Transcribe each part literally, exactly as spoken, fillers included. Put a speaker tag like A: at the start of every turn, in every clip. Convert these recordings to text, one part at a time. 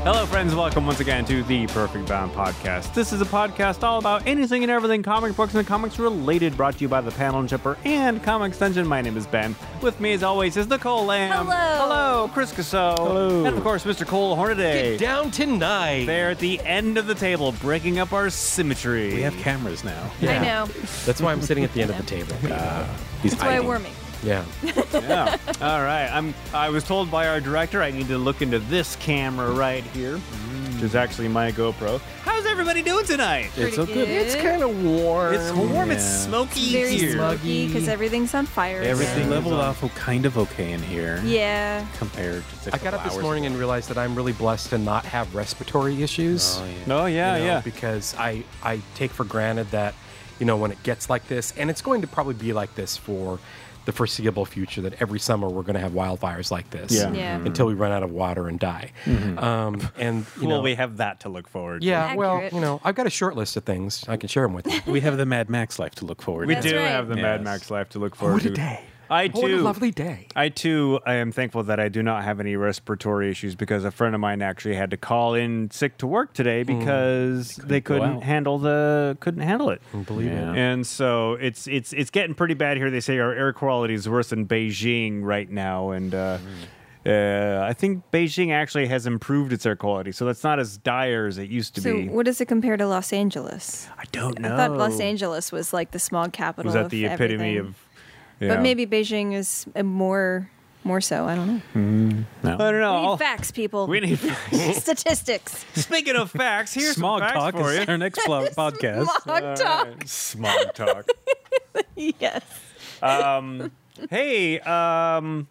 A: Hello, friends. Welcome once again to the Perfect Bound Podcast. This is a podcast all about anything and everything comic books and comics related, brought to you by the Panel and Chipper and Comics Dungeon. My name is Ben. With me, as always, is Nicole Lamb.
B: Hello.
A: Hello, Chris Casso.
C: Hello.
A: And, of course, Mister Cole Hornaday.
D: Get down tonight.
A: They're at the end of the table, breaking up our symmetry.
C: We have cameras now.
B: I know.
D: That's why I'm sitting at the end of the table.
C: Uh, he's
B: That's why
C: hiding.
B: we're me.
D: Yeah.
A: Yeah. All right. I'm. I was told by our director I need to look into this camera right here, which is actually my GoPro. How's everybody doing tonight?
C: It's
B: Pretty
C: okay.
B: good.
D: It's kind of warm.
A: It's warm. It's
C: Yeah.
A: smoky
B: Very
A: here.
B: smoky because everything's on fire.
C: Everything
A: Yeah.
C: leveled off kind of okay in here.
B: Yeah.
C: Compared to a
D: I got
C: couple
D: up this
C: hours
D: morning
C: ago.
D: and realized that I'm really blessed to not have respiratory issues.
C: Oh, yeah.
A: Oh yeah,
D: you know,
A: yeah.
D: Because I, I take for granted that, you know, when it gets like this, and it's going to probably be like this for the foreseeable future, that every summer we're going to have wildfires like this.
A: Yeah.
B: Yeah.
D: Until we run out of water and die. Um, and, you
A: Well,
D: know,
A: we have that to look forward to.
D: yeah, well,
B: Accurate.
D: you know, I've got a short list of things. I can share them with you.
C: We have the Mad Max life to look forward
A: We
C: to.
B: That's
A: do
B: right.
A: have the Mad
C: Yes.
A: Max life to look forward
D: What a
A: to.
D: day.
A: I
D: What a
A: too.
D: lovely day.
A: I too. I am thankful that I do not have any respiratory issues because a friend of mine actually had to call in sick to work today because they
C: go
A: couldn't
C: out.
A: handle the couldn't handle it.
D: Believe
C: Yeah.
D: it.
A: And so it's it's it's getting pretty bad here. They say our air quality is worse than Beijing right now, and uh, uh, I think Beijing actually has improved its air quality, so that's not as dire as it used to
B: So
A: be.
B: what does it compare to Los Angeles?
A: I don't know.
B: I thought Los Angeles was like the smog capital.
A: was that
B: of
A: the epitome
B: everything.
A: of? Yeah.
B: But maybe Beijing is uh, more, more so. I don't know.
C: No.
A: I don't know.
B: We need
A: I'll-
B: facts, people.
A: we need
B: Statistics.
A: Speaking of facts, here's
C: Smog
A: some facts
C: Talk
A: for
C: is
A: you.
C: our next plo- podcast.
B: Smog talk.
A: Smog talk.
B: Yes.
A: Um, hey, um,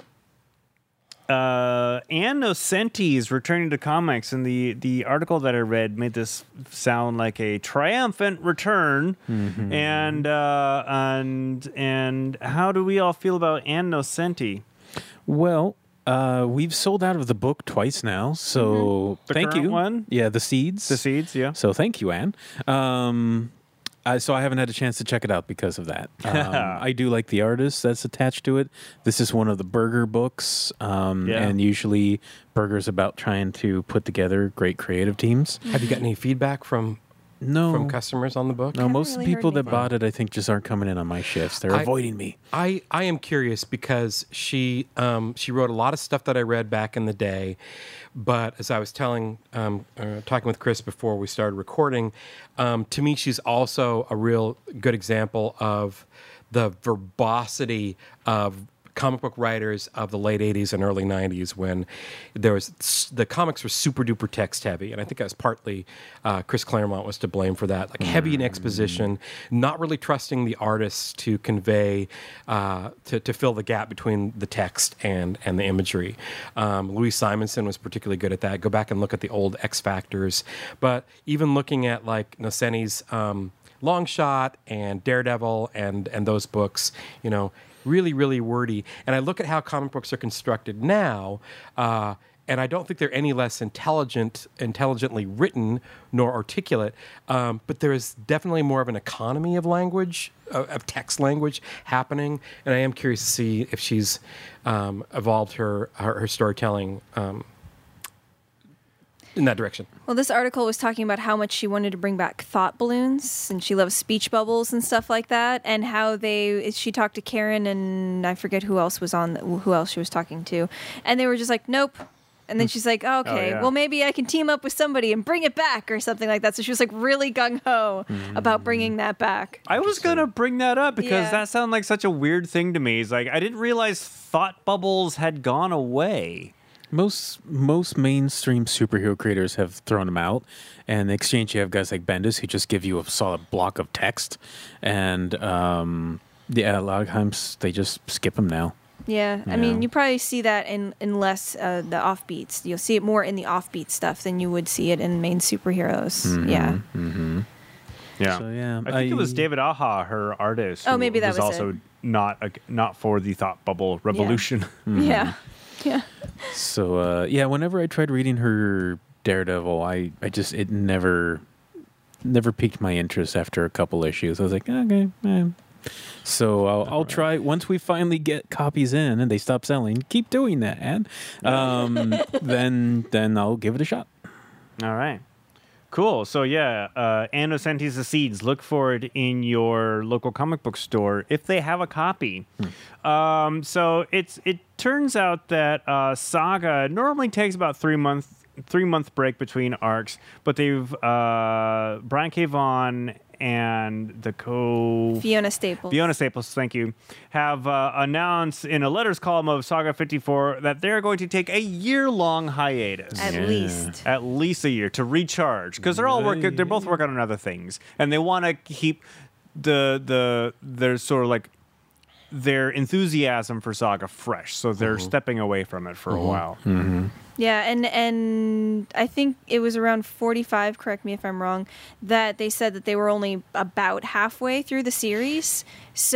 A: uh, Ann Nocenti is returning to comics, and the the article that I read made this sound like a triumphant return. And uh, and and how do we all feel about Ann Nocenti?
C: Well, uh, we've sold out of the book twice now, so
A: The
C: thank
A: current
C: you.
A: one?
C: Yeah, the seeds.
A: The seeds, yeah.
C: So thank you, Anne. Um, I, so I haven't had a chance to check it out because of that. Um, I do like the artist that's attached to it. This is one of the Berger books, um,
A: Yeah.
C: and usually Berger's about trying to put together great creative teams.
D: Have you gotten any feedback from
C: No,
D: from customers on the book?
C: no.
B: Haven't
C: Most of
B: really
C: the
B: heard
C: people that
B: anything.
C: bought it, I think, just aren't coming in on my shifts. They're
D: I-
C: avoiding me.
D: I, I am curious because she um, she wrote a lot of stuff that I read back in the day, but as I was telling um, uh, talking with Chris before we started recording, um, to me she's also a real good example of the verbosity of comic book writers of the late eighties and early nineties, when there was the comics were super duper text heavy, and I think that was partly uh, Chris Claremont was to blame for that, like heavy in exposition, not really trusting the artists to convey uh, to, to fill the gap between the text and and the imagery. Um, Louis Simonson was particularly good at that. Go back and look at the old X Factors, but even looking at like Nocenti's um, Long Shot and Daredevil and and those books, you know, really, really wordy. And I look at how comic books are constructed now, uh, and I don't think they're any less intelligent, intelligently written, nor articulate. Um, but there is definitely more of an economy of language, of, of text language happening. And I am curious to see if she's um, evolved her her, her storytelling um, in that direction.
B: Well, this article was talking about how much she wanted to bring back thought balloons, and she loves speech bubbles and stuff like that, and how they. She talked to Karen, and I forget who else was on, who else she was talking to, and they were just like, nope. And then she's like, oh, okay,
A: yeah.
B: well, maybe I can team up with somebody and bring it back or something like that. So she was like really gung ho about bringing that back.
A: I was gonna bring that up because
B: Yeah.
A: that sounded like such a weird thing to me. It's like I didn't realize thought bubbles had gone away.
C: Most most mainstream superhero creators have thrown them out, and in exchange you have guys like Bendis who just give you a solid block of text, and um, yeah, a lot of times they just skip them now.
B: Yeah, I
C: Yeah.
B: mean, you probably see that in, in less uh, the offbeats. You'll see it more in the offbeat stuff than you would see it in main superheroes. Yeah.
A: Yeah,
C: So, yeah,
A: I think it was
C: I-
A: David Aha, her artist.
B: Oh,
A: who
B: maybe that was
A: also
B: it.
A: not a, not for the thought bubble revolution.
B: Yeah. Yeah.
C: So uh, yeah, whenever I tried reading her Daredevil, I, I just it never never piqued my interest after a couple issues. I was like, okay, eh. So I'll, I'll try once we finally get copies in and they stop selling. Keep doing that, and um, then then I'll give it a shot.
A: All right. Cool. So yeah, uh, Anno Sentis the Seeds. Look for it in your local comic book store if they have a copy. Hmm. Um, so it's it turns out that uh, Saga normally takes about three months three month break between arcs, but they've uh, Brian K. Vaughan and the co
B: Fiona Staples.
A: Fiona Staples, thank you, have uh, announced in a letters column of Saga fifty-four that they're going to take a year-long hiatus.
B: At
C: Yeah.
B: least.
A: At least a year to recharge, because they're all working. They're both working on other things, and they want to keep the the their sort of like their enthusiasm for Saga fresh. So they're stepping away from it for a while.
B: Yeah, and and I think it was around forty-five, correct me if I'm wrong, that they said that they were only about halfway through the series.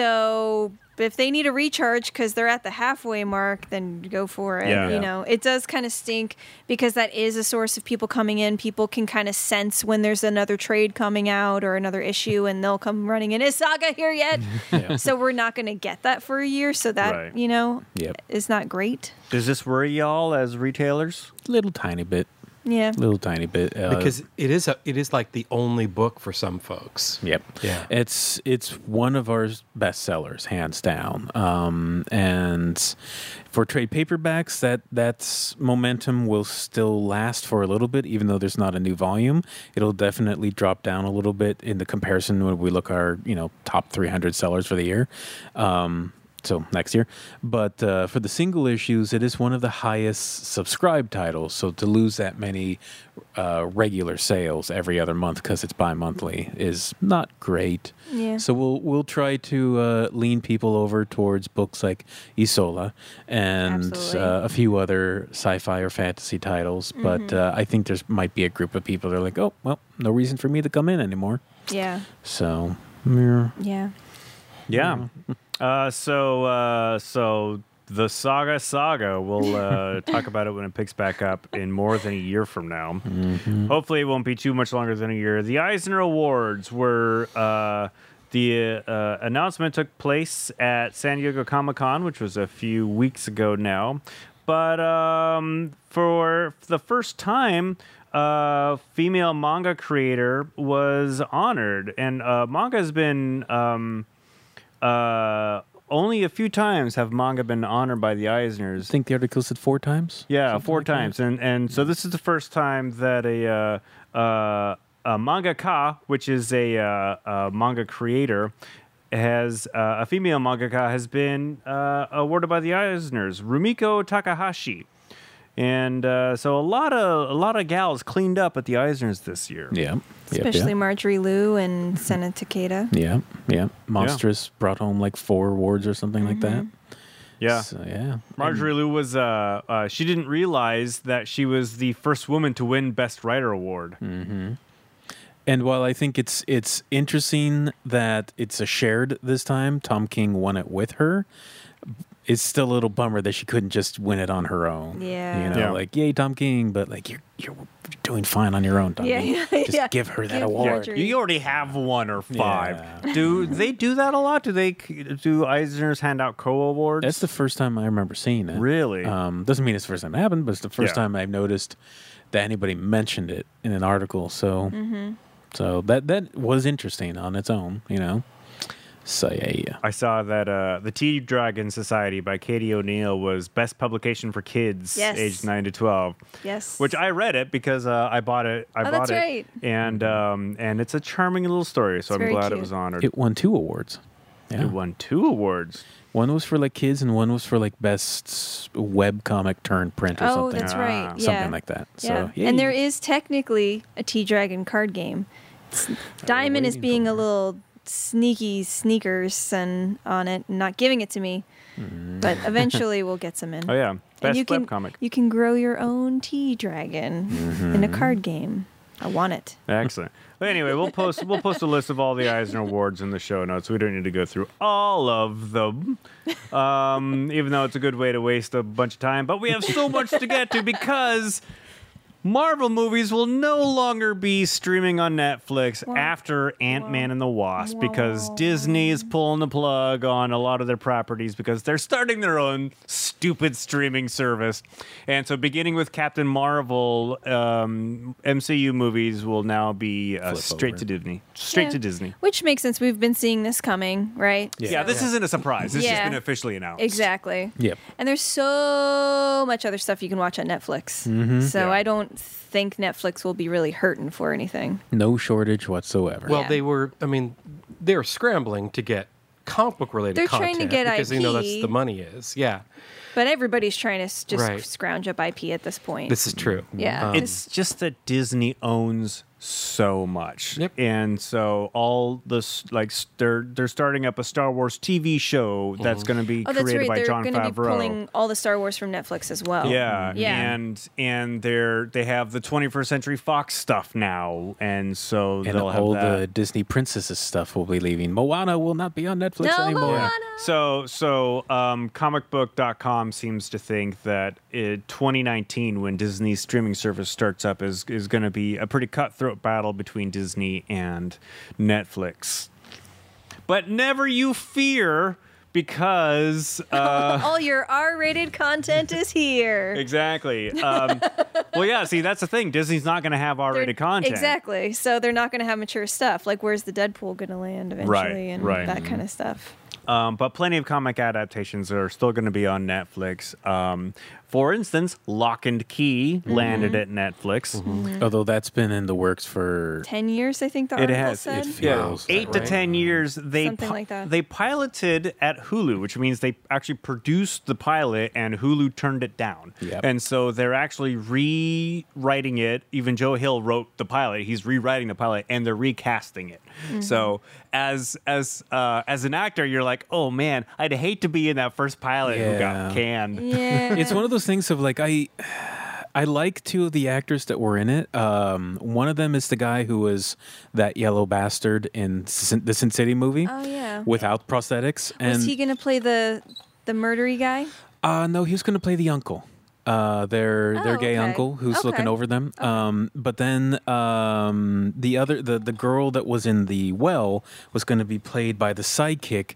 B: So if they need a recharge because they're at the halfway mark, then go for it.
A: Yeah.
B: You
A: Yeah.
B: know, it does kind of stink because that is a source of people coming in. People can kind of sense when there's another trade coming out or another issue, and they'll come running in. Is Saga here yet?
C: Yeah.
B: So we're not going to get that for a year. So that,
A: Right.
B: you know,
C: Yep.
B: is not great.
A: Does this worry y'all as retailers?
C: Little tiny bit.
B: Yeah.
C: Little tiny bit. Uh,
D: Because it is a, it is like the only book for some folks.
C: Yep.
D: Yeah.
C: It's it's one of our best sellers, hands down. Um, and for trade paperbacks, that that's momentum will still last for a little bit, even though there's not a new volume. It'll definitely drop down a little bit in the comparison when we look at our you know top three hundred sellers for the year. Um, So next year, but uh, for the single issues, it is one of the highest subscribed titles. So to lose that many uh, regular sales every other month because it's bi-monthly is not great.
B: Yeah.
C: So we'll we'll try to uh, lean people over towards books like Isola and
B: Absolutely.
C: uh, a few other sci-fi or fantasy titles. But uh, I think there's might be a group of people that are like, oh well, no reason for me to come in anymore.
B: Yeah.
C: So yeah.
B: Yeah.
A: Yeah. Uh, so uh, so the Saga Saga. We'll uh, talk about it when it picks back up in more than a year from now. Hopefully, it won't be too much longer than a year. The Eisner Awards were uh, the uh, announcement took place at San Diego Comic Con, which was a few weeks ago now. But um, for the first time, a female manga creator was honored, and uh, manga has been. Um, Uh, only a few times have manga been honored by the Eisners.
C: I think the article said four times.
A: Yeah,
C: Something
A: four
C: like that.
A: times, and and so this is the first time that a uh, uh, a mangaka, which is a, uh, a manga creator, has uh, a female mangaka has been uh, awarded by the Eisners, Rumiko Takahashi, and uh, so a lot of a lot of gals cleaned up at the Eisners this year.
C: Yeah. Yep,
B: Especially
C: yeah.
B: Marjorie Liu and Senna Takeda.
C: Yeah, yeah. Monstrous brought home like four awards or something like that.
A: Yeah.
C: So, yeah.
A: Marjorie Liu was, uh, uh, she didn't realize that she was the first woman to win Best Writer Award.
C: And while I think it's it's interesting that it's a shared this time, Tom King won it with her. It's still a little bummer that she couldn't just win it on her own.
B: Yeah.
C: You know,
A: Yeah.
C: like, yay, Tom King, but like you're you're doing fine on your own, Tom
B: Yeah,
C: King.
B: yeah,
C: Just
B: yeah.
C: give her that
B: Give
C: award.
B: Marjorie-
A: You already have one or five.
C: Yeah.
A: Do they do that a lot? Do they do Eisners hand out co-awards?
C: That's the first time I remember seeing it.
A: Really?
C: Um, doesn't mean it's the first time it happened, but it's the first
A: Yeah.
C: time I've noticed that anybody mentioned it in an article. So,
B: Mm-hmm.
C: so that that was interesting on its own, you know. So yeah, yeah.
A: I saw that uh, the Tea Dragon Society by Katie O'Neill was best publication for kids
B: Yes.
A: aged nine to twelve.
B: Yes.
A: Which I read it because uh, I bought it. I
B: Oh,
A: bought
B: that's
A: it,
B: right.
A: and um, and it's a charming little story. So
B: It's
A: I'm
B: very
A: glad it
B: cute.
A: was honored.
C: It won two awards. Yeah.
A: It won two awards.
C: One was for like kids, and one was for like best web comic turned print or
B: oh,
C: something.
B: that's
A: Ah.
B: right.
C: Something
B: Yeah.
C: like that.
B: Yeah.
C: So yay.
B: And there is technically a Tea Dragon card game. It's- Diamond is
C: waiting
B: being
C: for
B: a
C: it.
B: little sneaky sneakers and on it and not giving it to me. But eventually we'll get some in.
A: Oh yeah,
B: And
A: best
B: you can
A: webcomic.
B: you can grow your own Tea Dragon in a card game. I want it.
A: Excellent. But anyway, we'll post we'll post a list of all the Eisner Awards in the show notes. We don't need to go through all of them, um, even though it's a good way to waste a bunch of time. But we have so much to get to because Marvel movies will no longer be streaming on Netflix after Ant-Man and the Wasp because Disney is pulling the plug on a lot of their properties because they're starting their own stupid streaming service. And so beginning with Captain Marvel, um, M C U movies will now be uh,
C: Flip
A: straight
C: over.
A: to Disney. Straight
B: Yeah.
A: to Disney.
B: Which makes sense. We've been seeing this coming, right?
C: Yeah.
A: Yeah, this isn't a surprise. This has
B: Yeah.
A: been officially announced.
B: Exactly.
C: Yep.
B: And there's so much other stuff you can watch on Netflix. So
A: Yeah.
B: I don't think Netflix will be really hurting for anything.
C: No shortage whatsoever.
D: Well,
B: Yeah.
D: they were. I mean, they're scrambling to get comic book related
B: They're
D: content
B: trying to get
D: because they know that's
B: I P.
D: the money is. Yeah,
B: But everybody's trying to s- just
D: Right.
B: scrounge up I P at this point.
D: this is true.
B: yeah.
D: Um,
A: It's just that Disney owns so much,
D: Yep.
A: and so all this like s- they're they're starting up a Star Wars T V show that's going to be
B: oh, that's
A: created
B: right.
A: by
B: They're
A: Jon
B: going to be
A: Favreau.
B: pulling all the Star Wars from Netflix as well.
A: Yeah,
B: Yeah.
A: and and they're they have the twenty-first Century Fox stuff now, and so
C: and
A: they'll have
C: all
A: that.
C: the Disney princesses stuff will be leaving. Moana will not be on Netflix
B: No,
C: anymore.
B: Moana.
A: So, so um, comic book dot com seems to think that in twenty nineteen, when Disney's streaming service starts up, is is going to be a pretty cutthroat battle between Disney and Netflix. But never you fear, because uh,
B: All your R-rated content is here.
A: exactly. Um, well, yeah. See, that's the thing. Disney's not going to have
B: They're-
A: R-rated content.
B: Exactly. So they're not going to have mature stuff. Like, where's the Deadpool going to land eventually
A: Right,
B: and
A: right.
B: that kind of stuff.
A: Um, but plenty of comic adaptations are still going to be on Netflix. Um, for instance, Lock and Key landed at Netflix.
C: Although that's been in the works for
B: Ten years, I think the
A: It
B: article
A: has.
B: said.
C: It feels that
A: Eight to
C: way.
A: ten years. They
B: Something
A: pi-
B: like that.
A: They piloted at Hulu, which means they actually produced the pilot, and Hulu turned it down.
C: Yep.
A: And so they're actually rewriting it. Even Joe Hill wrote the pilot. He's rewriting the pilot, and they're recasting it.
B: Mm-hmm.
A: So as as uh, as an actor, you're like, oh man, I'd hate to be in that first pilot who
C: Yeah.
A: got canned.
B: Yeah.
C: It's one of those things of like I I like two of the actors that were in it. Um, one of them is the guy who was that yellow bastard in Sin- the Sin City movie
B: Oh, yeah.
C: without prosthetics. And
B: Was he going to play the the murdery guy?
C: uh, no, he was going to play the uncle. Uh, their their
B: Oh,
C: gay
B: okay.
C: uncle who's
B: Okay.
C: looking over them. Um, but then um, the other the the girl that was in the well was going to be played by the sidekick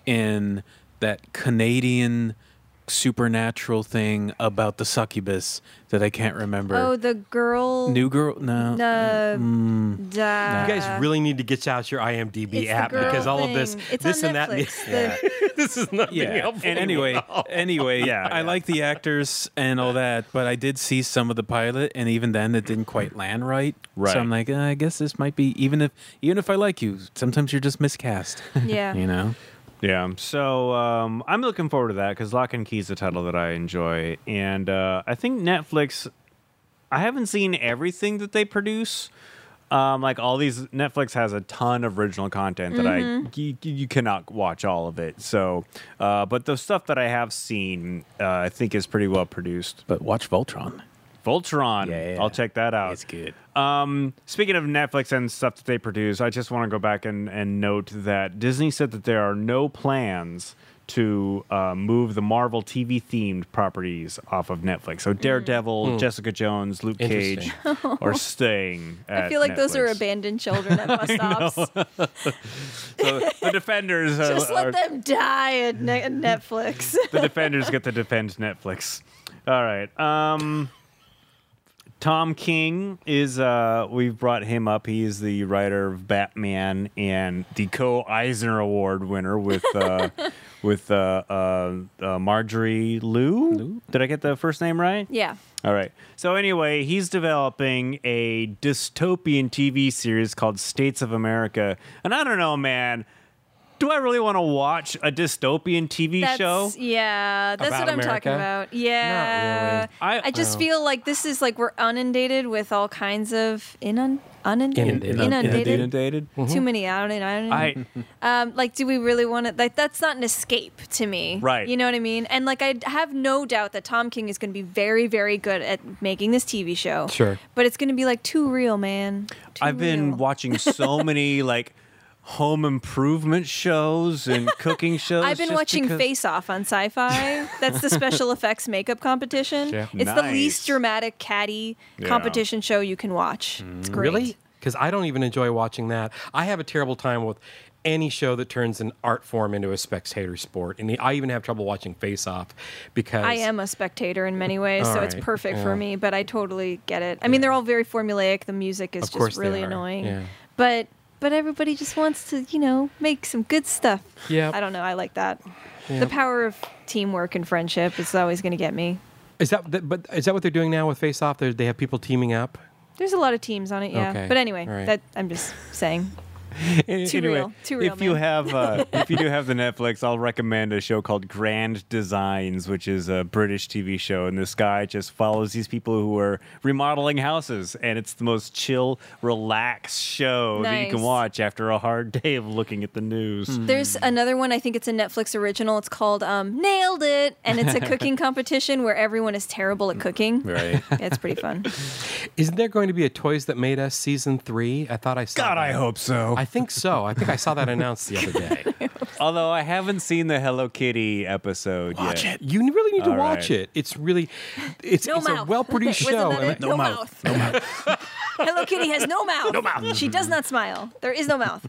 C: in that Canadian supernatural thing about the succubus that I can't remember.
B: Oh, the girl.
C: New girl? No.
B: Uh,
C: Mm,
B: da-
D: You guys really need to get out your IMDb
B: It's the
D: app
B: girl
D: because all of this,
B: thing. It's
D: this
B: on
D: and that,
B: Netflix.
C: yeah.
D: this is nothing
C: Yeah.
D: helpful.
C: And anyway, anyway,
A: Yeah,
C: I
A: yeah.
C: like the actors and all that, but I did see some of the pilot, and even then, it didn't quite land right.
A: Right.
C: So I'm like, uh, I guess this might be even if even if I like you, sometimes you're just miscast.
B: Yeah.
C: You know.
A: Yeah, so um, I'm looking forward to that because Lock and Key is a title that I enjoy, and uh, I think Netflix. I haven't seen everything that they produce. Um, like all these, Netflix has a ton of original content that I you, you cannot watch all of it. So, uh, but the stuff that I have seen, uh, I think is pretty well produced.
C: But watch Voltron.
A: Voltron,
C: Yeah.
A: I'll check that out.
C: It's good.
A: Um, speaking of Netflix and stuff that they produce, I just want to go back and, and note that Disney said that there are no plans to uh, move the Marvel T V themed properties off of Netflix. So Daredevil, Jessica Jones, Luke Cage
D: Interesting.
A: are staying at
B: I feel like those are
A: Netflix.
B: abandoned children at bus stops.
A: So the Defenders are,
B: Just
A: are-
B: let them die at ne- at Netflix.
A: the Defenders get to defend Netflix. All right. Um, Tom King is, uh, we've brought him up. He is the writer of Batman and the co-Eisner Award winner with, uh, with uh, uh, uh, Marjorie Liu. Did I get the first name right?
B: Yeah.
A: All right. So anyway, he's developing a dystopian T V series called States of America. And I don't know, man. Do I really want to watch a dystopian T V
B: That's,
A: show?
B: Yeah, that's
D: About
B: what I'm talking
D: America?
B: about. Yeah.
A: I-
B: I just
D: Well.
B: feel like this is like we're inundated with all kinds of inun- inundated.
D: Inundated.
B: Inundated.
A: Inundated?
B: Too many out and
A: I
B: um, like, do we really want to? Like, that's not an escape to me,
A: Right.
B: You know what I mean? And like, I have no doubt that Tom King is going to be very, very good at making this T V show.
D: Sure.
B: but it's going to be like too real, man. Too
A: I've been
B: real.
A: watching so many like home improvement shows and cooking shows.
B: I've been
A: just
B: watching
A: because-
B: Face Off on Sci-Fi. That's the special effects makeup competition.
D: Yeah.
B: It's the
A: Nice.
B: least dramatic catty
A: Yeah.
B: competition show you can watch. It's great.
D: Really? Because I don't even enjoy watching that. I have a terrible time with any show that turns an art form into a spectator sport, and I even have trouble watching Face Off because
B: I am a spectator in many ways,
D: All
B: so it's
D: right,
B: perfect
D: yeah.
B: for me, but I totally get it. I mean, they're all very formulaic. The music is
D: Of course
B: just
D: they
B: really
D: are,
B: annoying.
D: yeah.
B: But but everybody just wants to, you know, make some good stuff.
D: Yeah.
B: I don't know. I like that.
D: Yeah.
B: The power of teamwork and friendship is always going to get me.
D: Is that th- but is that what they're doing now with Face Off? They're, they have people teaming up.
B: There's a lot of teams on it, yeah.
D: Okay,
B: But anyway,
D: all right.
B: that I'm just saying.
A: An-
B: Too
A: anyway,
B: real. Too real,
A: if you
B: man.
A: have, uh, if you do have the Netflix, I'll recommend a show called Grand Designs, which is a British T V show, and this guy just follows these people who are remodeling houses, and it's the most chill, relaxed show that you can
B: Nice.
A: watch after a hard day of looking at the news.
B: There's another one, I think it's a Netflix original. It's called um, Nailed It, and it's a cooking competition where everyone is terrible at cooking.
C: Right.
B: It's pretty fun.
D: Isn't there going to be a Toys That Made Us season three? I thought I saw.
A: God,
D: that.
A: I hope so.
D: I think so. I think I saw that announced the other day.
A: Although I haven't seen the Hello Kitty episode
D: Watch
A: yet.
D: it. You really need to
A: All
D: watch
A: right.
D: it. It's really, it's,
B: No
D: it's
B: mouth.
D: a well-produced
B: Wasn't
D: show.
B: that
D: and
B: it? No, mouth. No mouth. Hello Kitty has no mouth. No mouth. She does not smile. There is no mouth.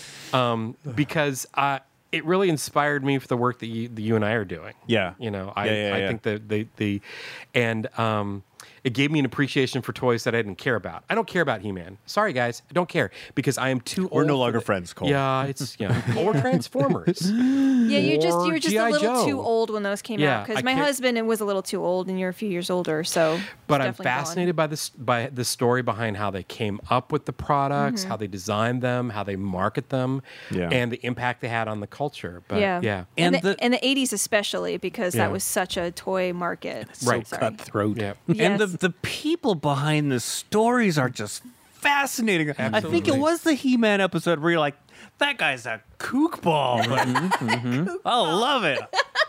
D: because uh, it really inspired me for the work that you, that you and I are doing.
A: Yeah.
D: You know, I,
A: Yeah, yeah,
D: I
A: yeah.
D: think that the, the, and um, it gave me an appreciation for toys that I didn't care about. I don't care about He-Man. Sorry, guys. I don't care because I am too
A: We're
D: old.
A: no
D: for
A: longer
D: the-
A: friends, Cole.
D: Yeah, it's, yeah. Or Transformers.
B: Yeah, you just you
D: Or
B: were just
D: G I
B: a little
D: Joe.
B: too old when those came
D: Yeah,
B: out because
D: I
B: my
D: can't-
B: husband was a little too old and you're a few years older, so.
D: But
B: it's
D: I'm
B: definitely
D: fascinated by this by the story behind how they came up with the products,
B: Mm-hmm.
D: how they designed them, how they market them,
A: Yeah.
D: and the impact they had on the culture. But
B: gone. Yeah,
D: yeah,
B: and,
A: And
B: the,
A: the-
B: and the eighties especially because
D: Yeah.
B: that was such a toy market.
C: So
D: Right.
B: Sorry.
C: cutthroat.
D: yeah.
A: And the
B: Yes.
A: the people behind the stories are just fascinating. I think it
D: Absolutely.
A: was the He-Man episode where you're like, that guy's a kookball. But I love it.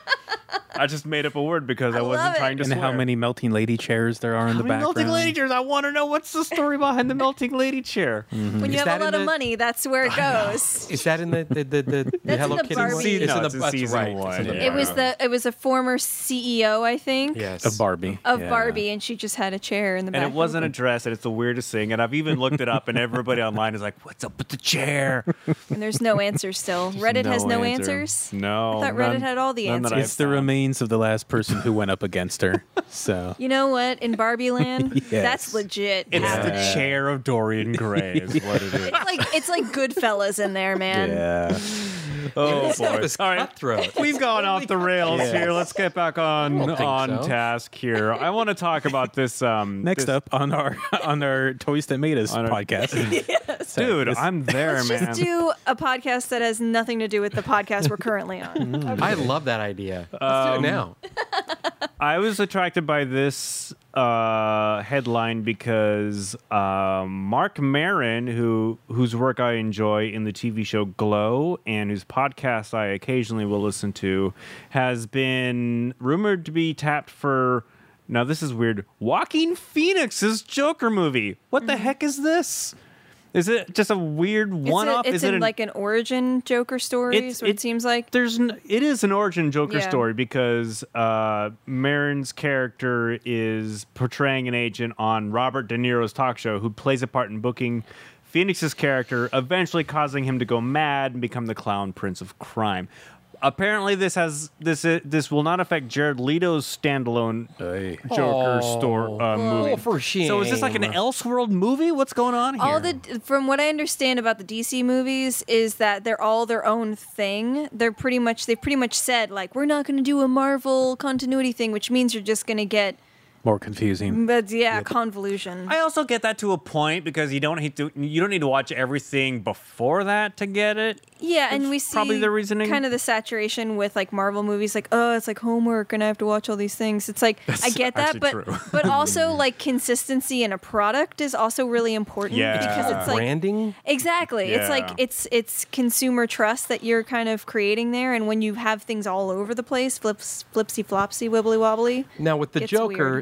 A: I just made up a word because I,
B: I
A: wasn't
B: love it.
A: trying to
C: And
A: swear.
C: how many melting lady chairs there are in
A: How
C: the
A: many
C: background.
A: melting lady chairs? I want to know what's the story behind the melting lady chair.
B: When you
D: Is
B: have
D: that
B: a
D: in
B: lot of
D: the-
B: money, that's where it goes.
D: Is that in the the the, the, the
B: That's in
D: Hello
B: the
D: Kitty
B: Barbie.
D: one?
B: Se-
A: no,
D: in
A: it's in
D: that's
A: season
D: right.
A: one,
D: It's in the
A: yeah.
B: It was
D: Barbie.
B: the it was a former C E O, I think,
D: Yes
C: Of Barbie.
B: of
C: Yeah.
B: Barbie, and she just had a chair in the back.
A: And it wasn't a dress, and it's the weirdest thing. And I've even looked it up, and everybody online is like, "What's up with the chair?"
B: And there's no answers still. Reddit has no
A: answer.
B: answers.
A: No,
B: I thought Reddit
A: none-
B: had all the
A: none that
B: answers.
A: I've
C: It's the
A: found.
C: remains of the last person who went up against her. So
B: You know what? In Barbie Land,
C: Yes.
B: that's legit.
A: It's
B: happening.
A: the chair of Dorian Gray, is what it is.
B: It's like it's like Goodfellas in there, man.
C: yeah.
A: Oh
D: This
A: boy!
D: was
A: All right,
D: cutthroat.
A: we've gone off the rails
C: Yes.
A: here. Let's get back on
D: don't think
A: on
D: so.
A: task here. I want to talk about this. Um,
C: Next
A: this-
C: up on our on our Toys That Made Us
A: On our-
C: podcast. So
A: dude,
C: this-
A: I'm there,
B: Let's
A: man.
B: just do a podcast that has nothing to do with the podcast we're currently on.
D: I love that idea. Let's
A: Um,
D: do it now.
A: I was attracted by this uh, headline because um, Mark Maron, who whose work I enjoy in the T V show Glow and whose podcast I occasionally will listen to, has been rumored to be tapped for. Now this is weird. Joaquin Phoenix's Joker movie. What the heck is this? Is it just a weird
B: It's,
A: one-off?
B: a, it's
A: is it
B: in
A: an-
B: like an origin Joker story,
A: It's-
B: is what it,
A: it-
B: seems like.
A: There's n- it is an origin Joker
B: Yeah.
A: story because uh, Maron's character is portraying an agent on Robert De Niro's talk show who plays a part in booking Phoenix's character, eventually causing him to go mad and become the clown prince of crime. Apparently, this has this uh, this will not affect Jared Leto's standalone
C: Hey.
A: Joker
D: Oh.
A: store uh, movie.
D: Oh, for shame.
A: So is this like an Elseworld movie? What's going on here?
B: All the from what I understand about the D C movies is that they're all their own thing. They're pretty much they've pretty much said like we're not going to do a Marvel continuity thing, which means you're just going to get
C: More confusing.
B: but yeah, convolution.
A: I also get that to a point because you don't need to you don't need to watch everything before that to get it.
B: Yeah, and we see
A: probably the reasoning.
B: kind of the saturation with like Marvel movies, like oh, it's like homework, and I have to watch all these things. It's like I get that,
A: actually
B: but
A: true.
B: but also like consistency in a product is also really important
A: Yeah.
B: because it's like
D: branding.
B: exactly, it's like
A: Yeah.
B: it's it's consumer trust that you're kind of creating there, and when you have things all over the place, flips, flipsy flopsy, wibbly wobbly.
D: Now with the
B: It's
D: Joker,
B: weird.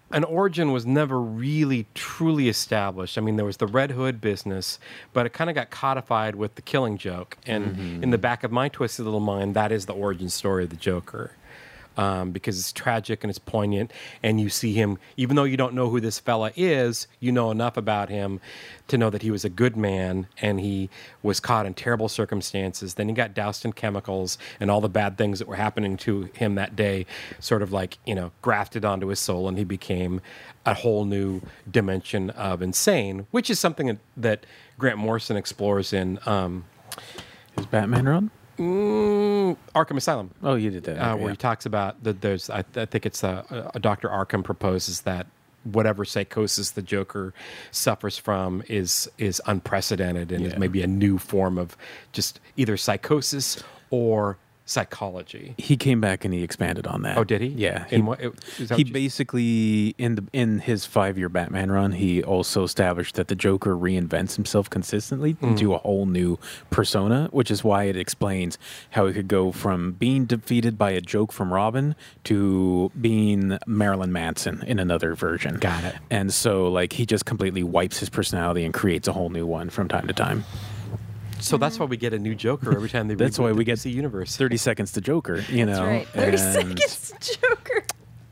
D: an origin was never really truly established. I mean, there was the Red Hood business, but it kind of got codified with the Killing Joke. And mm-hmm. in the back of my twisted little mind, that is the origin story of the Joker. Um, because it's tragic and it's poignant, and you see him, even though you don't know who this fella is, you know enough about him to know that he was a good man, and he was caught in terrible circumstances. Then he got doused in chemicals, and all the bad things that were happening to him that day sort of like, you know, grafted onto his soul, and he became a whole new dimension of insane, which is something that Grant Morrison explores in... Um,
C: is Batman run?
D: Mm, Arkham Asylum.
C: Oh, you did that.
D: Uh,
C: Okay,
D: where
C: yeah.
D: he talks about that. There's, I, I think it's a, a Doctor Arkham proposes that whatever psychosis the Joker suffers from is is unprecedented and
C: Yeah.
D: is maybe a new form of just either psychosis or psychology.
C: He came back and he expanded on that.
D: Oh, did he?
C: Yeah.
D: In
C: he,
D: what? Is that
C: he
D: what you-
C: basically in the in his five year Batman run, he also established that the Joker reinvents himself consistently
D: Mm.
C: into a whole new persona, which is why it explains how he could go from being defeated by a joke from Robin to being Marilyn Manson in another version.
D: Got it.
C: And so, like, he just completely wipes his personality and creates a whole new one from time to time.
D: So that's why we get a new Joker every time they.
C: That's
D: reboot
C: why
D: the
C: we get
D: D C universe.
C: thirty seconds to Joker. You know,
B: That's right. thirty
C: and-
B: seconds Joker.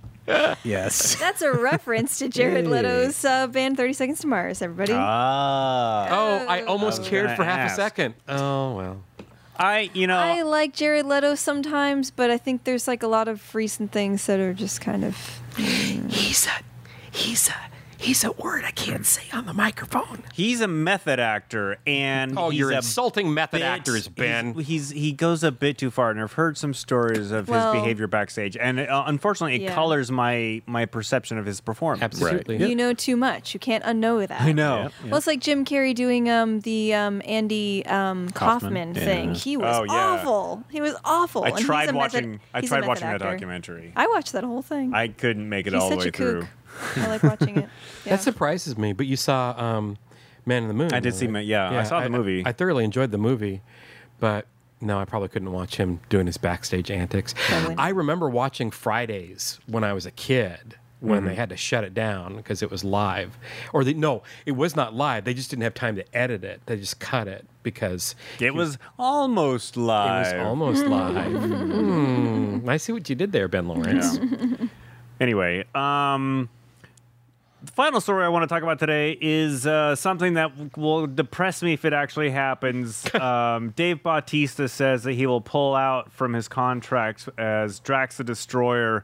C: Yes.
B: That's a reference to Jared
C: Hey.
B: Leto's uh, band thirty Seconds to Mars, everybody.
A: Ah.
D: Oh, I almost
A: I was
D: cared
A: gonna
D: for half
A: ask.
D: a second. Oh well.
A: I, you know,
B: I like Jared Leto sometimes, but I think there's like a lot of recent things that are just kind of...
D: He's a, he's a, he's a word I can't say on the microphone.
A: he's a method actor, and
D: Oh,
A: he's
D: you're
A: a
D: insulting method
A: bit-
D: actors, Ben.
A: He's, he's he goes a bit too far, and I've heard some stories of
B: Well-
A: his behavior backstage, and uh, unfortunately, it
B: Yeah.
A: colors my my perception of his performance.
D: Absolutely.
B: You know too much. You can't unknow that.
A: I know.
C: Yep.
B: Well, it's like Jim Carrey doing um, the um, Andy um,
C: Kaufman,
B: Kaufman thing.
C: yeah.
B: He was
A: Oh, yeah.
B: awful. He was awful.
A: I
B: and he's
A: tried
B: a
A: watching.
B: Method,
A: I
B: he's a
A: tried
B: method
A: watching that
B: actor.
A: documentary.
B: I watched that whole thing.
A: I couldn't make it
B: he's
A: all the
B: such
A: way
B: a
A: through.
B: kook. I like watching it. Yeah.
D: That surprises me. But you saw um, Man in the Moon.
A: I did
D: though,
A: see
D: right?
A: Ma- yeah, I saw the movie.
D: I, thoroughly enjoyed the movie, but no, I probably couldn't watch him doing his backstage antics.
B: Probably not.
D: I remember watching Fridays when I was a kid. When they had to shut it down because it was live, or they, no, it was not live. They just didn't have time to edit it. They just cut it because
A: It was almost
D: it
A: live.
D: was almost live. Hmm. I see what you did there, Ben Lawrence.
A: Anyway, um, the final story I want to talk about today is uh, something that w- will depress me if it actually happens. um, Dave Bautista says that he will pull out from his contract as Drax the Destroyer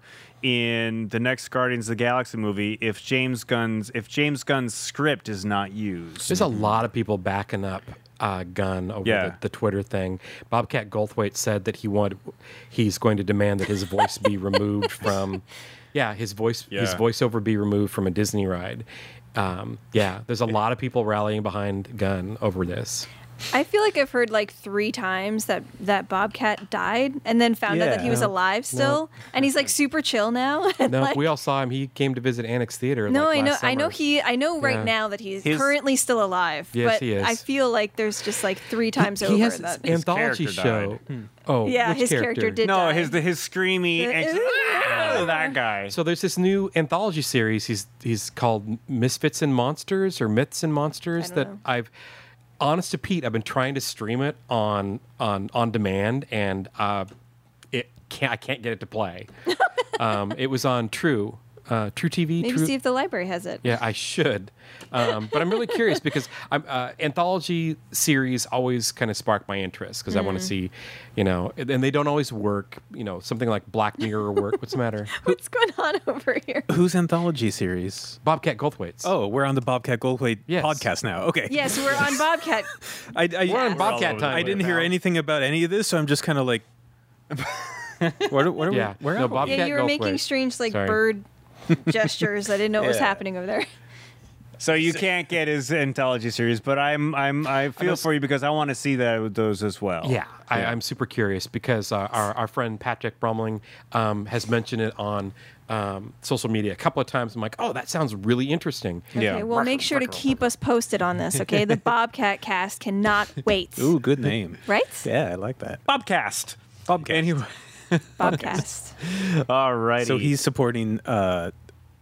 A: in the next Guardians of the Galaxy movie if James Gunn's if James Gunn's script is not used.
D: There's a lot of people backing up uh, Gunn over
A: Yeah.
D: the, the Twitter thing. Bobcat Goldthwait said that he wanted, he's going to demand that his voice be removed from, yeah, his voice, his
A: Yeah.
D: voiceover be removed from a Disney ride. Um, yeah, there's a lot of people rallying behind Gunn over this.
B: I feel like I've heard like three times that that Bobcat died and then found out that he was
D: Yeah.
B: alive still, and he's like super chill now. and,
D: No,
B: like-
D: we all saw him. He came to visit Annex Theater.
B: No,
D: like,
B: I know,
D: last
B: I know
D: summer.
B: he, I know right
D: Yeah.
B: now that he's
A: His-
B: currently still alive.
D: Yes,
B: but
D: he is.
B: I feel like there's just like three times
D: He
B: over
D: has
B: that.
D: this anthology
A: character
D: show. Oh,
B: Yeah,
D: which
B: his character did-
A: no,
B: die.
A: his the, his screamy,
B: The-
A: anxious- "Ah," that guy.
D: So there's this new anthology series. He's he's called Misfits and Monsters or Myths and Monsters
B: I don't
D: that
B: know.
D: I've. Honest to Pete, I've been trying to stream it on on on demand, and uh, it can't. I can't get it to play. um, it was on True, uh, True T V.
B: Maybe
D: True,
B: see if the library has it.
D: yeah, I should. Um, but I'm really curious because I'm, uh, anthology series always kind of spark my interest because I want to see, you know, and they don't always work. You know, something like Black Mirror work. What's the matter?
B: What's going on over here?
C: Whose anthology series?
D: Bobcat Goldthwait's.
C: Oh, we're on the Bobcat Goldthwait
D: Yes.
C: podcast now. Okay.
B: Yes, we're on Bobcat.
C: I, I,
D: We're on
A: all
D: Bobcat
A: over the
D: time.
C: I didn't hear
A: now.
C: anything about any of this, so I'm just kind of like, what, are- what are
D: Yeah.
C: we? Where
D: No,
C: are we?
D: Bob-
B: Yeah,
D: Bobcat
B: you were making
D: Goldthwait.
B: strange like
D: Sorry.
B: bird gestures. I didn't know what was
C: Yeah.
B: happening over there.
A: So you can't get his anthology series, but I'm I'm I feel for you because I want to see that those as well.
D: Yeah, I, I'm super curious because uh, our, our friend Patrick Bromling um, has mentioned it on um, social media a couple of times. I'm like, oh, that sounds really interesting.
A: Yeah.
B: Okay, well, make sure to keep us posted on this, okay? The Bobcat cast cannot wait.
C: Ooh, good name.
B: Right?
C: Yeah, I like that.
A: Bobcast.
C: Bobcat.
A: Anyway,
B: Bobcast.
A: all righty.
C: So he's supporting uh,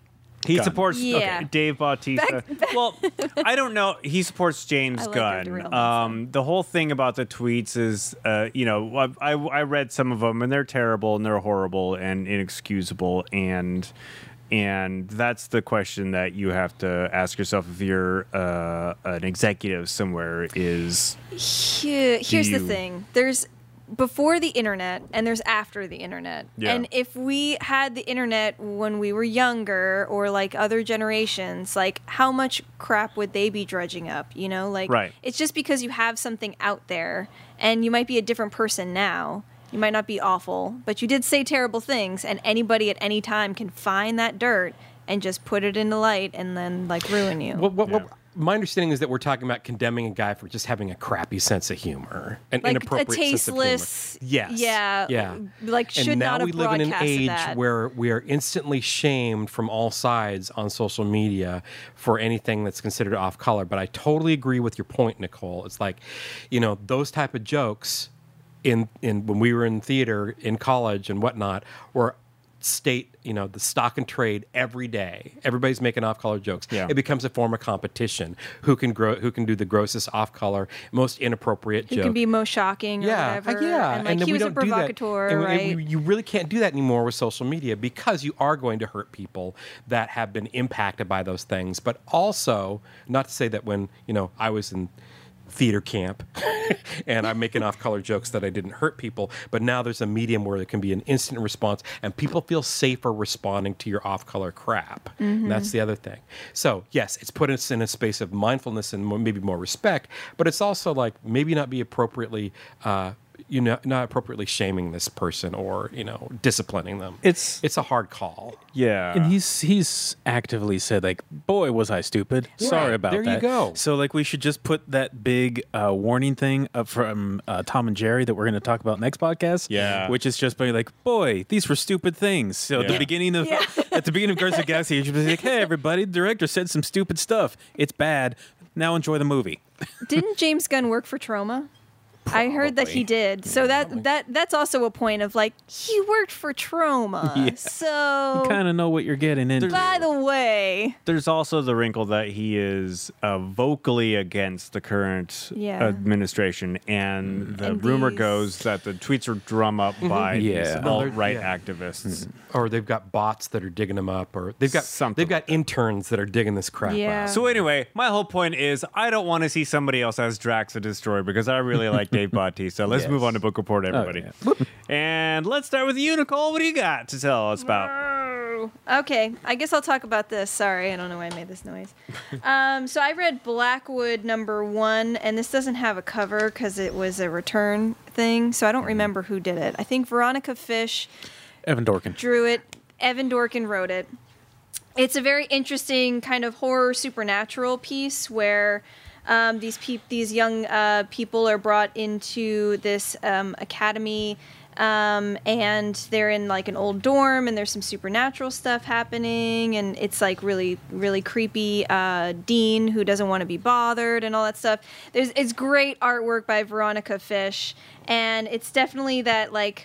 A: He
C: Gunn.
A: supports
B: Yeah.
A: okay, Dave Bautista. Well, I don't know. He supports James
B: I like
A: Gunn.
B: your derailments,
A: Um, the whole thing about the tweets is, uh, you know, I, I read some of them and they're terrible and they're horrible and inexcusable, and and that's the question that you have to ask yourself if you're uh, an executive somewhere. Is
B: Here, here's the
A: you-
B: thing. There's before the internet and there's after the internet.
A: Yeah.
B: And if we had the internet when we were younger or like other generations, like how much crap would they be dredging up, you know? Like
A: Right.
B: it's just because you have something out there and you might be a different person now. You might not be awful, but you did say terrible things, and anybody at any time can find that dirt and just put it in the light and then like ruin you.
D: What, what,
A: Yeah.
D: what, my understanding is that we're talking about condemning a guy for just having a crappy sense of humor, an
B: Like a
D: inappropriate sense of humor.
B: tasteless,
D: Yes.
B: yeah,
D: Yeah.
B: like should
D: and now
B: not have
D: we live in an
B: broadcasted
D: age
B: that.
D: where we are instantly shamed from all sides on social media for anything that's considered off color. But I totally agree with your point, Nicole. It's like, you know, those type of jokes in in when we were in theater in college and whatnot were state, you know, the stock and trade every day. Everybody's making off-color jokes.
A: Yeah.
D: It becomes a form of competition. Who can grow? Who can do the grossest off-color, most inappropriate
B: Who
D: joke?
B: can be most shocking or
D: yeah,
B: whatever.
D: uh, yeah,
B: And like
D: then
B: he
D: we
B: was a
D: don't do that.
B: provocateur,
D: And we-
B: right?
D: we- you really can't do that anymore with social media because you are going to hurt people that have been impacted by those things. But also, not to say that when you know I was in theater camp and I'm making off-color jokes that I didn't hurt people, but now there's a medium where there can be an instant response and people feel safer responding to your off-color crap. And that's the other thing. So yes, it's put us in a space of mindfulness and more, maybe more respect, but it's also like maybe not be appropriately uh, you know, not appropriately shaming this person or, you know, disciplining them.
A: It's-
D: it's a hard call.
A: yeah,
C: And he's he's actively said like, "Boy, was I stupid. Sorry about
D: there you
C: that."
D: go.
C: So like, we should just put that big uh, warning thing up from uh, Tom and Jerry that we're going to talk about next podcast.
A: Yeah.
C: which is just being like, "Boy, these were stupid things." So at the
A: Yeah.
C: beginning of at the beginning of Guardians of the Galaxy, you should be like, "Hey, everybody, the director said some stupid stuff. It's bad. Now enjoy the movie."
B: Didn't James Gunn work for Troma? I heard that he did. So that that that's also a point of like he worked for Troma.
C: Yeah.
B: So
C: Kind of know what you're getting into.
B: by the way,
A: there's also the wrinkle that he is uh, vocally against the current
B: Yeah.
A: administration, and the
B: And
A: rumor
B: these-
A: goes that the tweets are drum up by
C: Yeah.
A: these
C: No,
D: they're-
A: alt-right
D: yeah.
A: activists.
D: Or they've got bots that are digging them up, or they've got
A: Something
D: they've got
A: like that.
D: interns that are digging this crap
B: Yeah.
D: up.
A: So anyway, my whole point is I don't want to see somebody else as Drax the Destroyer because I really like Dave Bautista. Let's
C: Yes.
A: move on to Book Report, everybody.
C: yeah.
A: And let's start with you, Nicole. What do you got to tell us about?
B: Oh, okay, I guess I'll talk about this. Sorry, I don't know why I made this noise. um, so I read Blackwood number one, and this doesn't have a cover because it was a return thing, so I don't remember who did it. I think Veronica Fish
C: Evan Dorkin.
B: drew it. Evan Dorkin wrote it. It's a very interesting kind of horror supernatural piece where um, these peop- these young uh, people are brought into this um, academy, um, and they're in like an old dorm, and there's some supernatural stuff happening, and it's like really really creepy. Uh, Dean, who doesn't want to be bothered, and all that stuff. There's it's great artwork by Veronica Fish, and it's definitely that like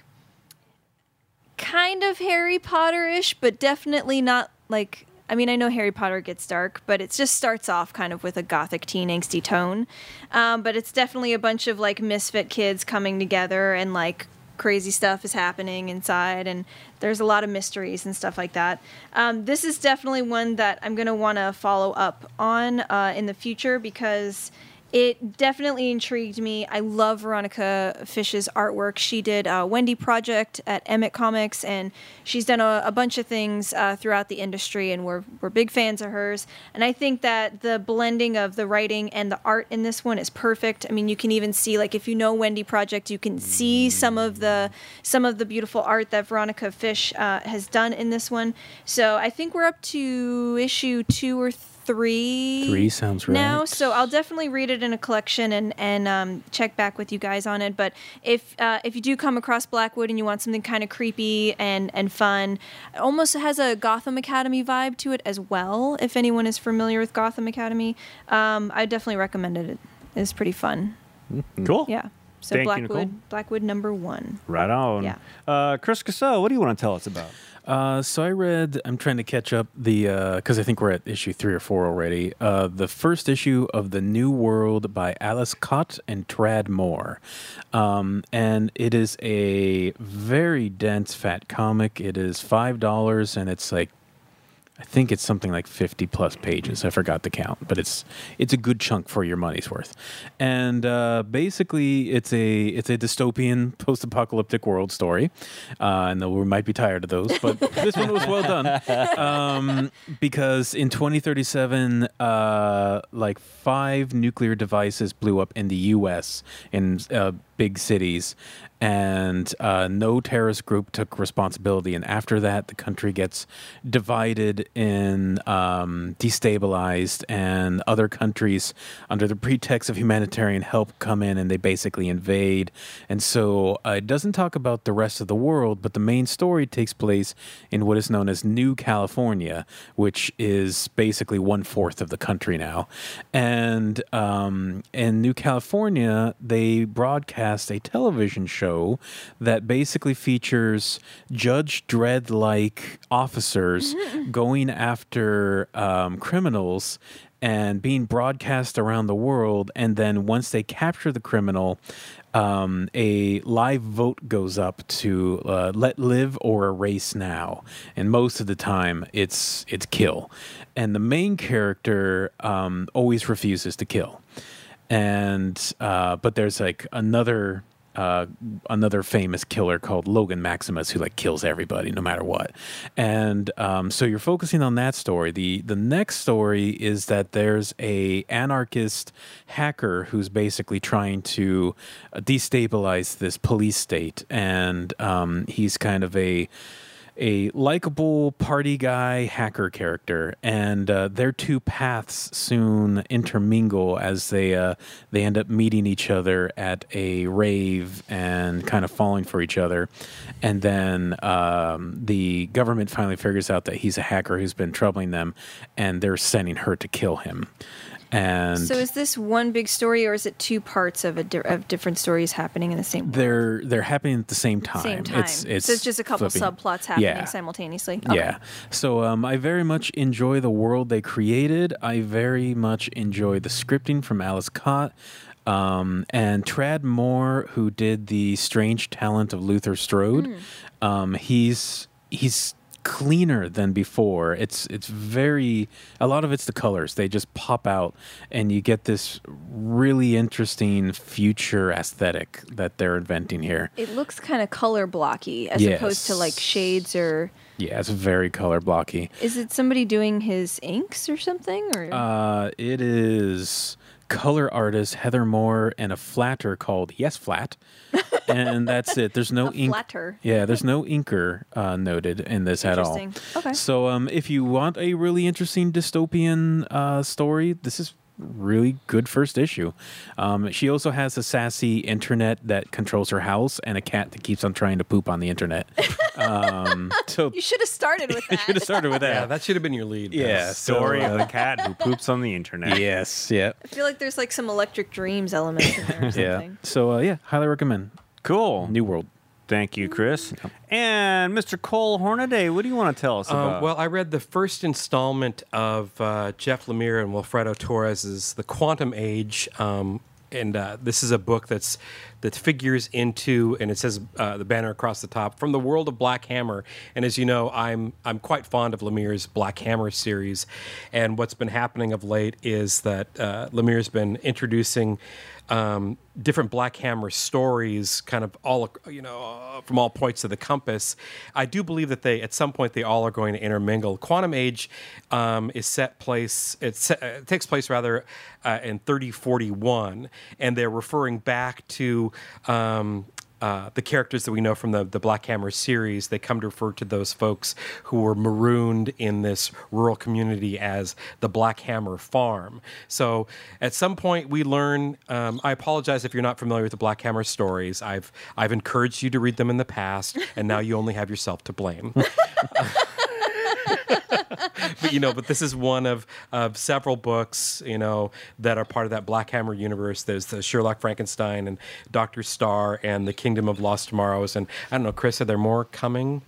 B: kind of Harry Potter-ish, but definitely not like. I mean, I know Harry Potter gets dark, but it just starts off kind of with a gothic teen angsty tone. Um, but it's definitely a bunch of like misfit kids coming together, and like crazy stuff is happening inside, and there's a lot of mysteries and stuff like that. Um, this is definitely one that I'm going to want to follow up on uh, in the future because it definitely intrigued me. I love Veronica Fish's artwork. She did uh, Wendy Project at Emmett Comics, and she's done a, a bunch of things uh, throughout the industry, and we're, we're big fans of hers. And I think that the blending of the writing and the art in this one is perfect. I mean, you can even see, like, if you know Wendy Project, you can see some of the some of the beautiful art that Veronica Fish uh, has done in this one. So I think we're up to issue two or three. Three,
C: Three sounds right.
B: now, so I'll definitely read it in a collection and and um, check back with you guys on it. But if uh, if you do come across Blackwood and you want something kind of creepy and and fun, it almost has a Gotham Academy vibe to it as well. If anyone is familiar with Gotham Academy, um, I definitely recommend it. It's pretty fun.
A: Cool.
B: Yeah. So
A: Thank you,
B: Blackwood,
A: Nicole.
B: Blackwood number one.
A: Right on.
B: Yeah.
A: Uh, Chris Cassell, what do you want to tell us about?
C: Uh, so I read. I'm trying to catch up the because I think we're at issue three or four already. Uh, the first issue of the New World by Alice Cott and Trad Moore, um, and it is a very dense, fat comic. It is five dollars, and it's like. I think it's something like fifty plus pages. I forgot the count, but it's it's a good chunk for your money's worth. And uh, basically, it's a it's a dystopian post-apocalyptic world story. Uh, and we might be tired of those, but this one was well done um, because in twenty thirty-seven, uh, like five nuclear devices blew up in the U S in uh, big cities. And uh, no terrorist group took responsibility. And after that, the country gets divided and um, destabilized, and other countries, under the pretext of humanitarian help, come in and they basically invade. And so uh, it doesn't talk about the rest of the world, but the main story takes place in what is known as New California, which is basically one fourth of the country now. And um, in New California, they broadcast a television show that basically features Judge Dredd-like officers going after um, criminals and being broadcast around the world. And then once they capture the criminal, um, a live vote goes up to uh, let live or erase now. And most of the time, it's it's kill. And the main character um, always refuses to kill. And uh, but there's like another. Uh, another famous killer called Logan Maximus, who like kills everybody no matter what. And um, so you're focusing on that story. The the next story is that there's a anarchist hacker who's basically trying to destabilize this police state, and um, he's kind of a a likable party guy hacker character, and uh, their two paths soon intermingle as they uh, they end up meeting each other at a rave and kind of falling for each other. And then um, the government finally figures out that he's a hacker who's been troubling them, and they're sending her to kill him. And
B: so is this one big story, or is it two parts of a di- of different stories happening in the same world?
C: they're they're happening at the same time.
B: Same time.
C: It's it's
B: so it's just a couple
C: flipping.
B: subplots happening
C: Yeah.
B: simultaneously.
C: Yeah. So um, I very much enjoy the world they created. I very much enjoy the scripting from Alice Cott. Um, and Trad Moore, who did the Strange Talent of Luther Strode,
B: Mm.
C: um, he's he's cleaner than before. It's it's very a lot of it's the colors. They just pop out, and you get this really interesting future aesthetic that they're inventing here.
B: It looks kind of color blocky as
C: Yes.
B: opposed to like shades or.
C: Yeah, it's very color blocky.
B: Is it somebody doing his inks or something? Or
C: Uh, it is color artist Heather Moore and a flatter called Yes Flat, and that's it. There's no
B: A
C: ink.
B: flatter.
C: Yeah, there's no inker uh, noted in this at all.
B: Interesting. Okay.
C: So, um, if you want a really interesting dystopian uh, story, this is really good first issue. Um, she also has a sassy internet that controls her house and a cat that keeps on trying to poop on the internet. Um, so
B: You should have started with
C: I should have
B: that.
C: started with
D: Yeah,
C: that.
D: that should have been your lead.
C: Yeah,
A: Story
C: so,
A: of
C: uh,
A: the cat who poops on the internet.
C: Yes, yeah,
B: I feel like there's like some Electric Dreams elements in there or
C: yeah.
B: something.
C: So, uh, yeah, highly recommend.
A: Cool.
C: New World.
A: Thank you, Chris. And Mister Cole Hornaday, what do you want to tell us about?
D: Um, well, I read the first installment of uh, Jeff Lemire and Wilfredo Torres's The Quantum Age. Um, and uh, this is a book that's that figures into, and it says uh, the banner across the top, from the world of Black Hammer. And as you know, I'm I'm quite fond of Lemire's Black Hammer series. And what's been happening of late is that uh, Lemire's been introducing um, different Black Hammer stories, kind of all, you know, uh, from all points of the compass. I do believe that they, at some point, they all are going to intermingle. Quantum Age um, is set place, it, set, uh, it takes place rather uh, in thirty forty-one, and they're referring back to um, uh, the characters that we know from the, the Black Hammer series. They come to refer to those folks who were marooned in this rural community as the Black Hammer Farm. So at some point we learn, um, I apologize if you're not familiar with the Black Hammer stories. I've, I've encouraged you to read them in the past, and now you only have yourself to blame. but you know, but this is one of of several books, you know, that are part of that Black Hammer universe. There's the Sherlock Frankenstein and Doctor Star and the Kingdom of Lost Tomorrows. And I don't know, Chris, are there more coming?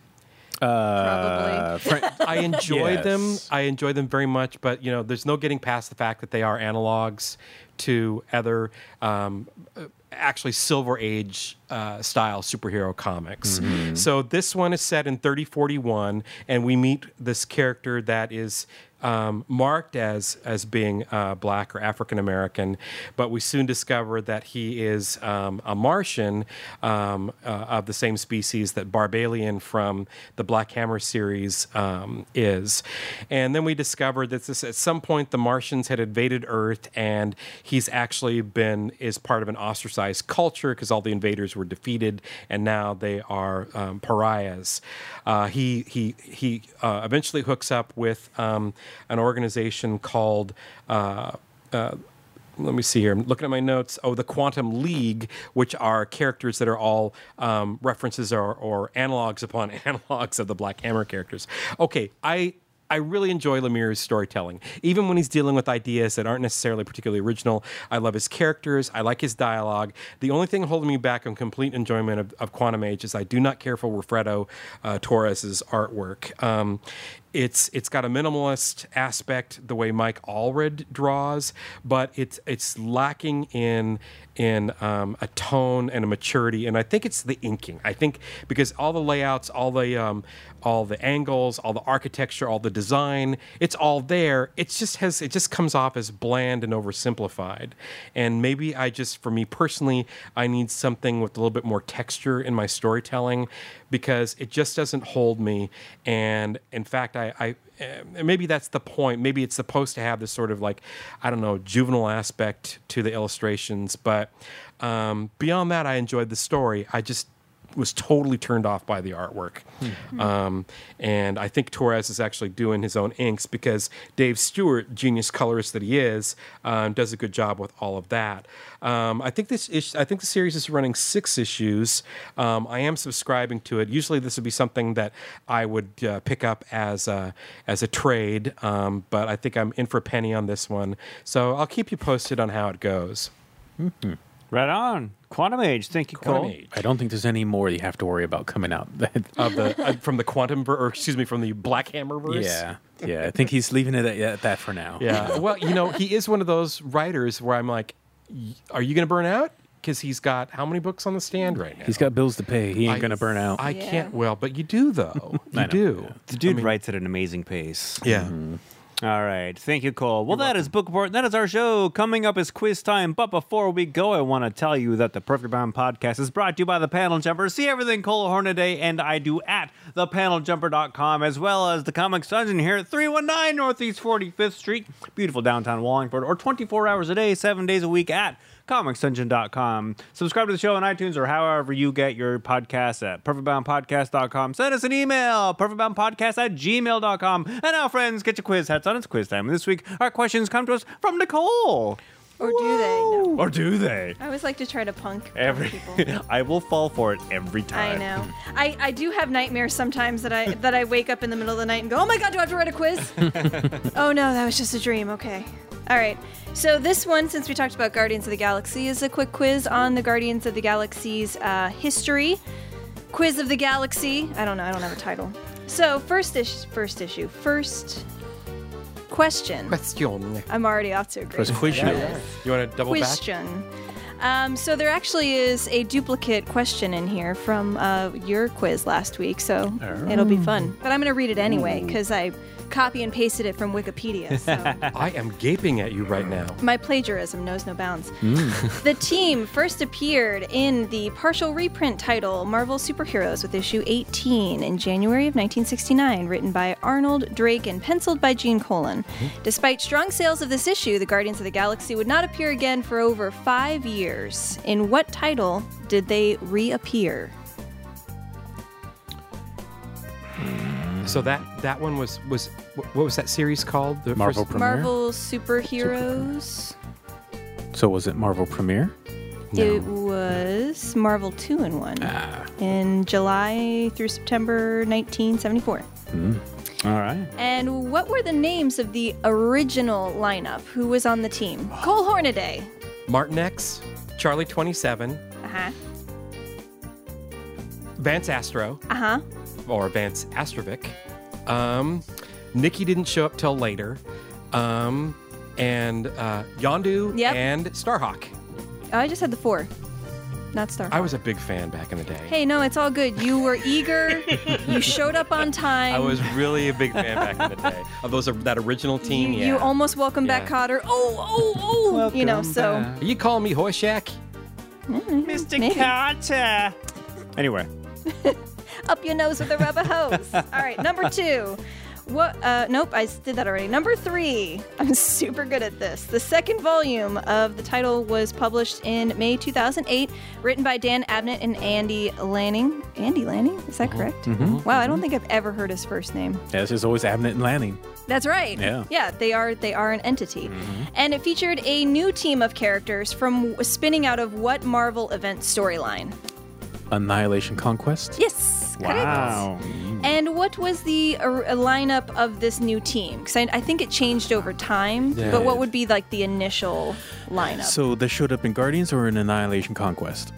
C: Uh,
B: Probably.
C: Fra-
D: I enjoy
C: Yes.
D: them. I enjoy them very much, but you know, there's no getting past the fact that they are analogs to other, um, uh, actually Silver Age uh, style superhero comics. So this one is set in thirty forty-one, and we meet this character that is um, marked as as being uh, black or African American, but we soon discover that he is um, a Martian um, uh, of the same species that Barbalian from the Black Hammer series um, is. And then we discover that this, at some point the Martians had invaded Earth, and he's actually been is part of an ostracized culture because all the invaders were defeated, and now they are um, pariahs. Uh, he he he uh, eventually hooks up with um, an organization called. Uh, uh, let me see here. I'm looking at my notes. Oh, the Quantum League, which are characters that are all um, references or, or analogs upon analogs of the Black Hammer characters. Okay, I. I really enjoy Lemire's storytelling, even when he's dealing with ideas that aren't necessarily particularly original. I love his characters. I like his dialogue. The only thing holding me back on complete enjoyment of, of Quantum Age is I do not care for Wilfredo uh, Torres's artwork. Um, It's it's got a minimalist aspect the way Mike Allred draws, but it's it's lacking in in um, a tone and a maturity, and I think it's the inking. I think because all the layouts, all the um, all the angles, all the architecture, all the design, it's all there. It just has it just comes off as bland and oversimplified. And maybe I just, for me personally, I need something with a little bit more texture in my storytelling, because it just doesn't hold me. And in fact, I, I uh, maybe that's the point. Maybe it's supposed to have this sort of like, I don't know, juvenile aspect to the illustrations. But um, beyond that, I enjoyed the story. I just was totally turned off by the artwork. Hmm. Um, and I think Torres is actually doing his own inks, because Dave Stewart, genius colorist that he is, um, does a good job with all of that. Um, I think this is, I think the series is running six issues. Um, I am subscribing to it. Usually this would be something that I would uh, pick up as a, as a trade, um, but I think I'm in for a penny on this one. So I'll keep you posted on how it goes.
C: Mm-hmm.
A: Right on. Quantum Age. Thank you,
D: Quantum
A: Cole.
D: Age.
C: I don't think there's any more you have to worry about coming out.
D: Of the uh, from the quantum ver- or excuse me from the Black Hammer verse.
C: yeah, yeah. I think he's leaving it at, at that for now.
D: Yeah. Well, you know, he is one of those writers where I'm like, y- are you going to burn out? Because he's got how many books on the stand right now?
C: He's got bills to pay. He ain't
D: I-
C: gonna burn out.
D: I
B: Yeah.
D: can't. Well, but you do though. You
C: I know,
D: do.
C: yeah.
A: The dude writes at an amazing pace.
D: Yeah.
A: All right. Thank you, Cole. Well, that is Book Report. That is our show. Coming up is quiz time. But before we go, I want to tell you that the Perfect Bound podcast is brought to you by the Panel Jumper. See everything Cole Hornaday and I do at the panel jumper dot com, as well as the Comics Dungeon here at three one nine Northeast forty-fifth Street, beautiful downtown Wallingford, or twenty-four hours a day, seven days a week at comics dungeon dot com. Subscribe to the show on iTunes or however you get your podcasts at perfect bound podcast dot com. Send us an email, perfect bound podcast at gmail dot com. And now, friends, get your quiz hats on. It's quiz time. And this week, our questions come to us from Nicole.
B: Or do they? No.
A: Or do they?
B: I always like to try to punk, punk
A: Every,
B: people.
A: I will fall for it every
B: I
A: time.
B: know. I, I do have nightmares sometimes that I that I wake up in the middle of the night and go, oh my god, do I have to write a quiz? Oh no, that was just a dream. Okay. All right. So this one, since we talked about Guardians of the Galaxy, is a quick quiz on the Guardians of the Galaxy's uh, history. Quiz of the Galaxy. I don't know. I don't have a title. So first ish, first issue, first question.
D: Question.
B: I'm already off to a great
C: First
B: start.
C: question.
D: You want to double back?
B: Question. Um, so there actually is a duplicate question in here from uh, your quiz last week, so it'll be fun. But I'm going to read it anyway because I copy and pasted it from Wikipedia. So
D: I am gaping at you right now.
B: my plagiarism knows no bounds. The team first appeared in the partial reprint title Marvel Superheroes with issue eighteen in January of nineteen sixty-nine, written by Arnold Drake and penciled by Gene Colan. Despite strong sales of this issue, the Guardians of the Galaxy would not appear again for over five years. In what title did they reappear?
D: So that that one was was what was that series called? The
C: Marvel
D: first-
C: Premiere?
B: Marvel Superheroes.
C: So was it Marvel Premiere?
B: It was Marvel two in one
C: Ah.
B: in July through September nineteen seventy-four.
C: Mm.
A: All right.
B: And what were the names of the original lineup? Who was on the team? Cole Hornaday.
D: Martin X, Charlie twenty-seven,
B: Uh-huh.
D: Vance Astro,
B: Uh-huh.
D: or Vance Astrovic. Um, Nikki didn't show up till later. Um, and uh, Yondu
B: Yep.
D: and Starhawk.
B: Oh, I just had the four. Not Star.
D: I was a big fan back in the day.
B: Hey, no, it's all good. You were eager. You showed up on time.
D: I was really a big fan back in the day of those that original team.
B: You,
D: yeah.
B: you almost welcomed back
D: Yeah.
B: Cotter. Oh, oh, oh. you know,
A: Welcome
B: so.
A: back.
D: Are you calling me Horshack?
A: Mister
B: Maybe.
A: Carter. Anyway.
B: Up your nose with a rubber hose. All right, number two. What? Uh, nope, I did that already. Number three. I'm super good at this. The second volume of the title was published in May two thousand eight, written by Dan Abnett and Andy Lanning. Andy Lanning? Is that correct?
C: Mhm.
B: Wow, I don't think I've ever heard his first name.
C: Yeah, it's just always Abnett and Lanning.
B: That's right.
C: Yeah.
B: Yeah, they are they are an entity. And it featured a new team of characters from spinning out of what Marvel event storyline?
C: Annihilation Conquest.
B: Yes. correct.
A: Wow.
B: And what was the uh, lineup of this new team? Because I, I think it changed over time,
C: Yeah.
B: but what would be like the initial lineup?
C: So they showed up in Guardians or in Annihilation Conquest?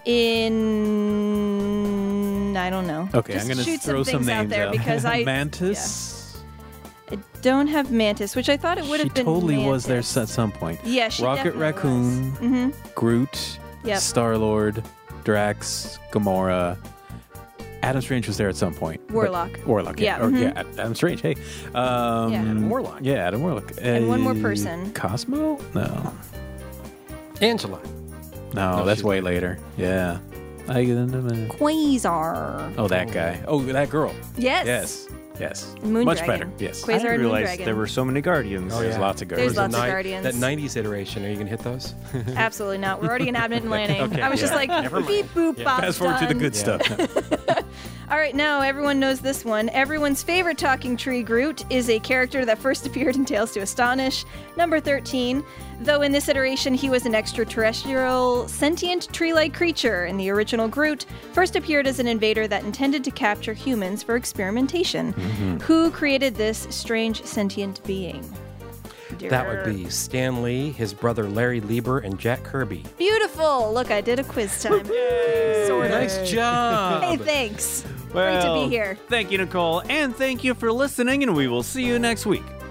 B: In I don't know.
C: Okay,
B: Just
C: I'm gonna
B: shoot
C: throw
B: some
C: some
B: things out
C: names
B: there
C: out.
B: because I
C: Mantis.
B: I don't have Mantis, which I thought it would
C: She
B: have been.
C: totally was there
B: Mantis.
C: at some point.
B: Yeah, she
C: Rocket
B: definitely
C: Raccoon,
B: Mm-hmm.
C: Groot,
B: Yep.
C: Star Lord, Drax, Gamora. Adam Strange was there at some point. but-
B: Warlock.
C: Warlock, yeah.
B: Yeah,
C: Or,
B: mhm.
C: yeah, Ad- Adam Strange, hey. Um,
B: Yeah.
D: Adam Warlock.
C: Yeah, Adam Warlock.
B: And one more
C: Uh,
B: person.
C: Cosmo? No.
D: Angela.
C: No,
D: No,
C: that's
D: she's
C: way
D: not.
C: later. Yeah. I get into the-
B: Quasar.
C: Oh, that guy. Oh, that girl.
B: Yes.
C: Yes. Yes.
B: Moon
C: Much
B: Dragon.
C: better. Yes.
B: Quasar
A: I
B: and
A: didn't
B: Moon
A: realize
B: Dragon.
A: there were so many Guardians.
D: Oh,
C: There's
D: yeah.
C: lots of girls.
B: There's
D: The
B: lots of
D: ni-
B: Guardians.
D: That nineties iteration. Are you going to hit those?
B: Absolutely not. We're already in Abnett and Lanning.
D: Okay,
B: I was just
D: yeah.
B: like,
D: Never mind.
B: beep boop
D: Yeah.
B: bop.
C: Fast forward to the
B: done.
C: good
D: Yeah.
C: stuff.
B: All right, now everyone knows this one. Everyone's favorite talking tree, Groot, is a character that first appeared in Tales to Astonish. Number thirteen. Though in this iteration he was an extraterrestrial, sentient tree-like creature, in the original Groot first appeared as an invader that intended to capture humans for experimentation. Who created this strange sentient being?
D: That would be Stan Lee, his brother Larry Lieber, and Jack Kirby.
B: Beautiful. Look, I did a quiz time. Sort of.
D: Nice job.
B: Hey, thanks.
A: Well,
B: Great to be here.
A: Thank you, Nicole, and thank you for listening, and we will see you next week.